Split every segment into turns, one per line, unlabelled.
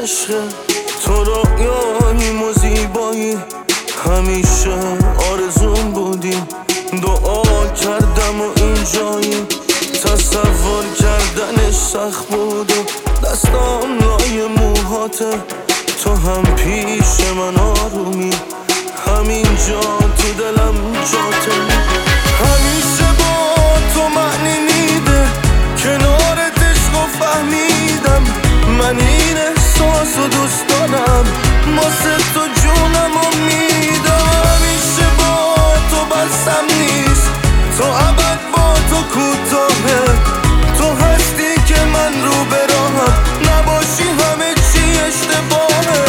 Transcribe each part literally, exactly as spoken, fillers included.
عشق تو رویاییم و زیبایی همیشه آرزون بودیم. دعا کردم و این جایی تصور کردنش سخت بود و دستام لای موهاته. تو هم پیش من آرومی همینجا تو دلم جاته. همیشه با تو معنی میده کنارت عشق و فهمیدم من این احساس و دوست دارم واسه تو جونم و میدم. همیشه با تو بسم نیست تو ابد با تو کوتاهه. تو هستی که من رو به راهم نباشی همه چی اشتباهه.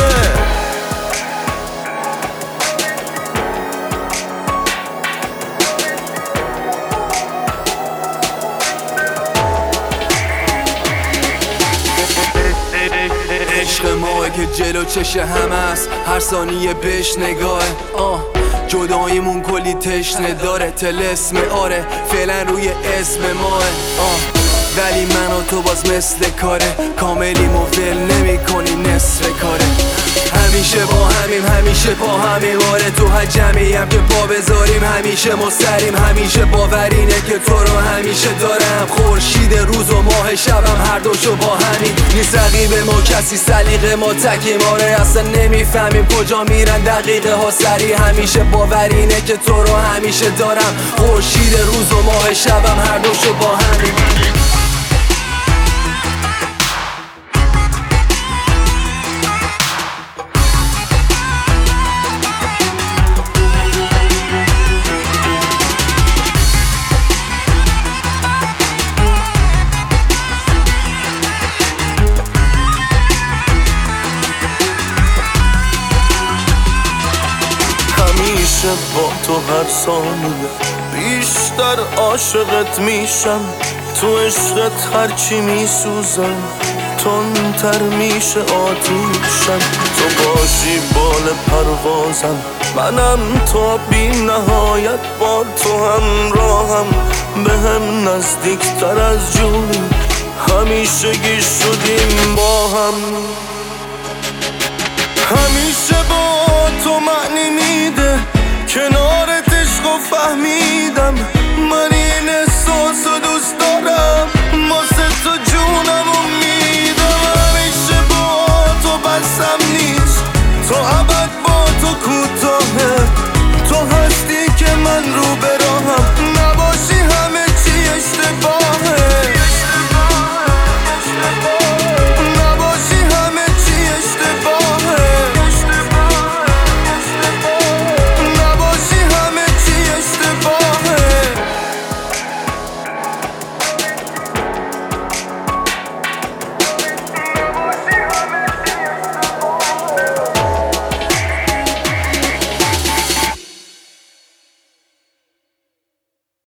عشق ماه که جلو چش همه است هر ثانیه بهش نگاهه. آه جداییمون کلی تشنه داره طلسم آره فعلا روی اسم ماه. آه ولی من و تو باز مثل کاره کاملیم و ول نمی کنی نصف کاره. همیشه با همیم همیشه با همیم آره تو هر جمعی هم که پا بذاریم همیشه ما سریم. همیشه باورینه که تو رو همیشه دارم خورشید روز و ماه شبم هر دوشو با همین نیست رقیب ما کسی سلیقه ما تکیم آره اصلا نمیفهمیم کجا میرن دقیقه ها سری. همیشه باورینه که تو رو همیشه دارم خورشید روز و ماه شبم هر دوشو با همین.
همیشه با تو هر ثانیه بیشتر عاشقت میشم. تو عشقت هرچی میسوزم تندتر میشه آتیشم. تو باشی بال پروازم منم تا بی نهایت با تو همراهم به هم نزدیکتر از جونی همیشه گیر شدیم با هم. همیشه با تو معنی میده کنارت عشق و فهمیدم من این احساس و دوست